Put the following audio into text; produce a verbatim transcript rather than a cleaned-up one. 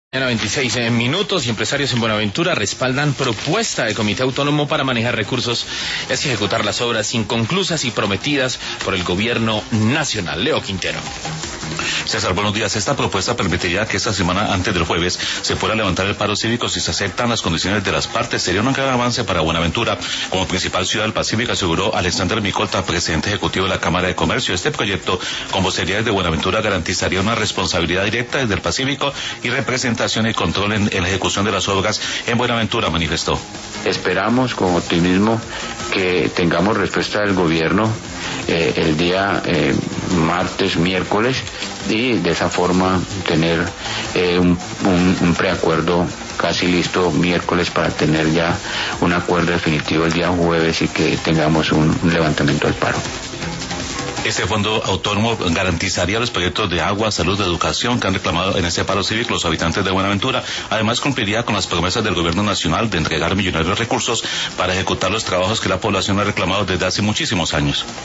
En veintiséis minutos y empresarios en Buenaventura respaldan propuesta de Comité Autónomo para manejar recursos y así ejecutar las obras inconclusas y prometidas por el gobierno nacional. Leo Quintero. César, buenos días. Esta propuesta permitiría que esta semana antes del jueves se pueda levantar el paro cívico si se aceptan las condiciones de las partes. Sería un gran avance para Buenaventura. Como principal ciudad del Pacífico, aseguró Alexander Micolta, presidente ejecutivo de la Cámara de Comercio. Este proyecto, con vocería desde Buenaventura, garantizaría una responsabilidad directa desde el Pacífico y representación y control en, en la ejecución de las obras en Buenaventura, manifestó. Esperamos con optimismo que tengamos respuesta del gobierno eh, el día eh, martes, miércoles, y de esa forma tener eh, un, un, un preacuerdo casi listo miércoles para tener ya un acuerdo definitivo el día jueves y que tengamos un, un levantamiento del paro. Este fondo autónomo garantizaría los proyectos de agua, salud, educación que han reclamado en este paro cívico los habitantes de Buenaventura. Además, cumpliría con las promesas del gobierno nacional de entregar millonarios recursos para ejecutar los trabajos que la población ha reclamado desde hace muchísimos años.